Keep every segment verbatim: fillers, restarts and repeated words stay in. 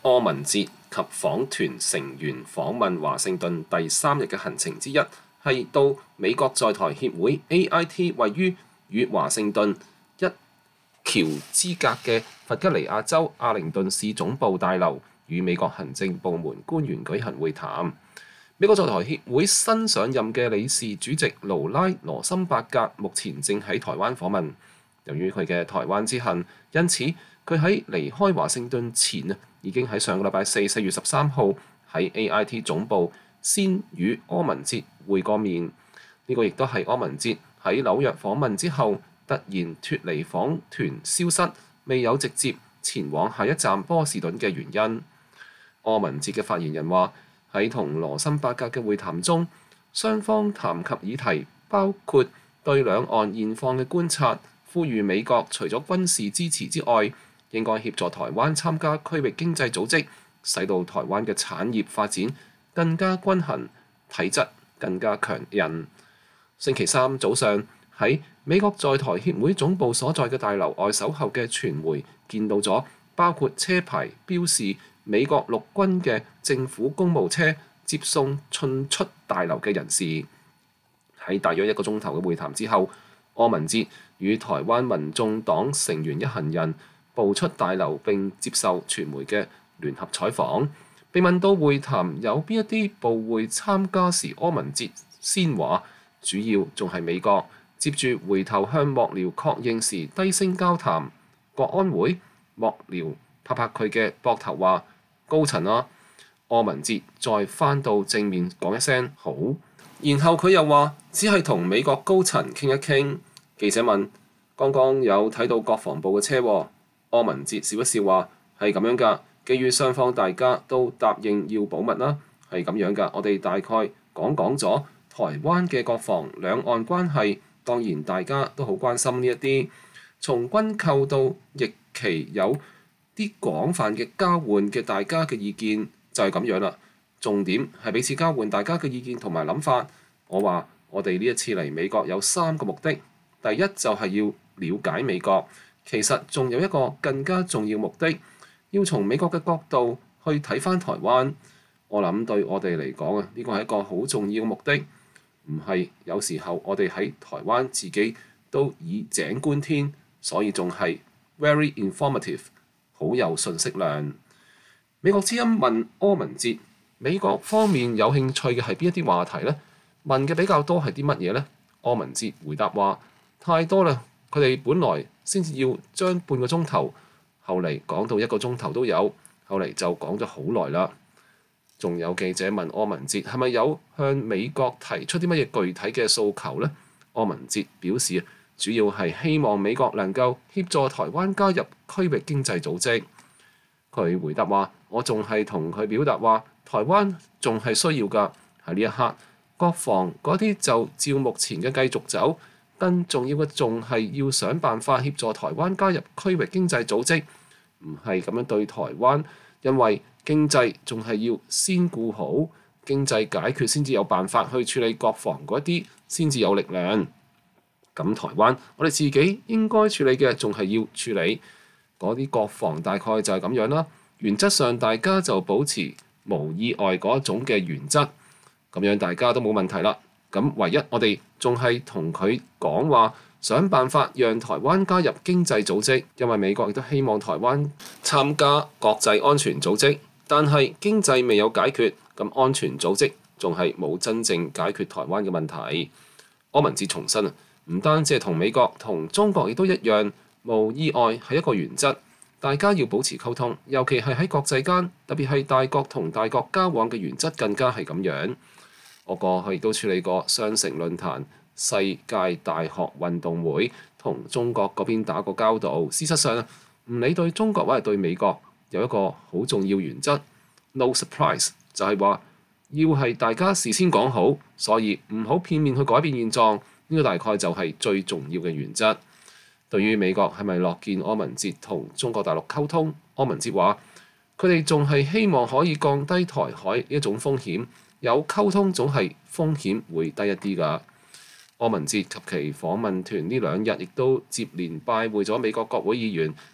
柯文哲及訪團成員訪問華盛頓第三日嘅行程之一，係到美國在台協會 A I T 位於與華盛頓一橋之隔嘅弗吉尼亞州阿靈頓市總部大樓，與美國行政部門官員舉行會談。美國在台協會新上任嘅理事主席勞拉羅森伯格目前正喺台灣訪問。由於佢嘅台灣之行，因此佢喺離開華盛頓前啊，已經喺上個禮拜四四月十三號喺 A I T 總部先與柯文哲會過面。呢、這個亦都係柯文哲喺紐約訪問之後突然脱離訪團消失，未有直接前往下一站波士頓嘅原因。柯文哲嘅發言人話：喺同羅森伯格嘅會談中，雙方談及議題包括對兩岸現況嘅觀察，呼籲美國除咗軍事支持之外，應該協助台灣參加區域經濟組織，使到台灣嘅產業發展更加均衡，體質更加強韌。星期三早上喺美國在台協會總部所在嘅大樓外守候嘅傳媒見到咗包括車牌標示美國陸軍嘅政府公務車接送進出大樓嘅人士。喺大約一個鐘頭嘅會談之後，柯文哲與台灣民眾黨成員一行人步出大樓並接受傳媒嘅聯合採訪。被問到會談有邊一啲部會參加時，柯文哲先話主要仲係美國，接住回頭向幕僚確認時低聲交談。國安會幕僚拍拍佢嘅膊頭話：高層啊。柯文哲再返到正面講一聲好，然後佢又話只係同美國高層傾一傾。記者問：剛剛有睇到國防部嘅車喎？柯文哲笑一笑話：係咁樣㗎，基於雙方大家都答應要保密啦，係咁樣㗎。我哋大概講講咗台灣嘅國防兩岸關係，當然大家都好關心呢一啲，從軍購到役期有啲廣泛嘅交換嘅大家嘅意見就係咁樣啦。重點係彼此交換大家嘅意見同埋諗法。我話我哋呢一次嚟美國有三個目的，第一就係要了解美國，其實仲有一個更加重要目的，要從美國嘅角度去睇返台灣。我諗對我哋嚟講啊，呢個係一個好重要嘅目的，唔係有時候我哋喺台灣自己都以井觀天，所以仲係 very informative， 好有信息量。美國之音問柯文哲，美國方面有興趣嘅係邊一啲話題呢？問嘅比較多係啲乜嘢呢？柯文哲回答話：太多啦，佢哋本來先至要將半個鐘頭，後嚟講到一個鐘頭都有，後嚟就講咗好耐啦。仲有記者問柯文哲係咪有向美國提出啲乜嘢具體嘅訴求呢？柯文哲表示主要係希望美國能夠協助台灣加入區域經濟組織。佢回答話：我仲係同佢表達話，台灣仲係需要㗎。喺呢一刻，國防嗰啲就照目前嘅繼續走，更重要嘅仲係要想辦法協助台灣加入區域經濟組織，唔係咁樣對台灣，因為經濟仲係要先顧好經濟解決，先至有辦法去處理國防嗰啲，先至有力量。咁台灣我哋自己應該處理嘅仲係要處理嗰啲國防，大概就係咁樣啦。原則上大家就保持無意外嗰種嘅原則，咁樣大家都冇問題啦。咁唯一我哋仲係同佢講話，想辦法讓台灣加入經濟組織，因為美國亦都希望台灣參加國際安全組織，但係經濟未有解決，咁安全組織仲係冇真正解決台灣嘅問題。柯文哲重申啊，唔單止係同美國，同中國亦都一樣，無意外係一個原則，大家要保持溝通，尤其係喺國際間，特別係大國同大國交往嘅原則更加係咁樣。我過去亦都處理過雙城論壇、世界大學運動會，同中國嗰邊打過交道。事實上，唔理對中國或者對美國，有一個好重要原則 ，no surprise， 就係話要係大家事先講好，所以唔好片面去改變現狀。呢個大概就係最重要嘅原則。對於美國係咪樂見柯文哲同中國大陸溝通，柯文哲話佢哋仲係希望可以降低台海呢一種風險。有溝通總係風險會低一啲㗎。柯文哲及其訪問團呢兩日亦都接連拜會咗美國國會議員，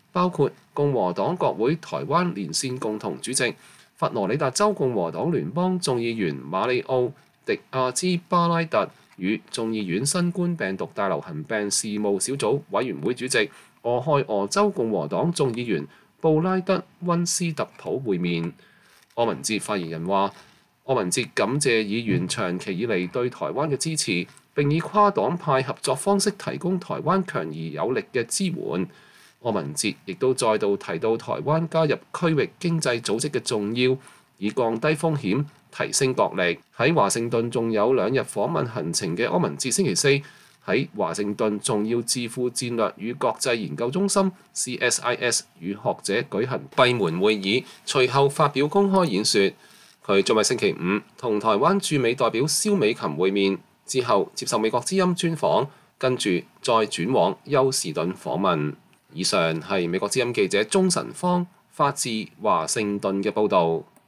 包括共和黨國會台灣連線共同主席、佛羅里達州共和黨聯邦眾議員馬里奧·迪亞茲巴拉特與眾議院新冠病毒大流行病事務小組委員會主席、俄亥俄州共和黨眾議員布拉德·溫斯特普會面。柯文哲發言人話：柯文哲感謝議員長期以嚟對台灣嘅支持，並以跨黨派合作方式提供台灣強而有力嘅支援。柯文哲亦都再度提到台灣加入區域經濟組織嘅重要，以降低風險、提升國力。喺華盛頓仲有兩日訪問行程嘅柯文哲，星期四喺華盛頓重要智庫戰略與國際研究中心 C S I S 與學者舉行閉門會議，隨後發表公開演說。佢將喺星期五同台灣駐美代表蕭美琴會面，之後接受美國之音專訪，跟住再轉往休士頓訪問。以上係美國之音記者鍾晨芳發自華盛頓嘅報導。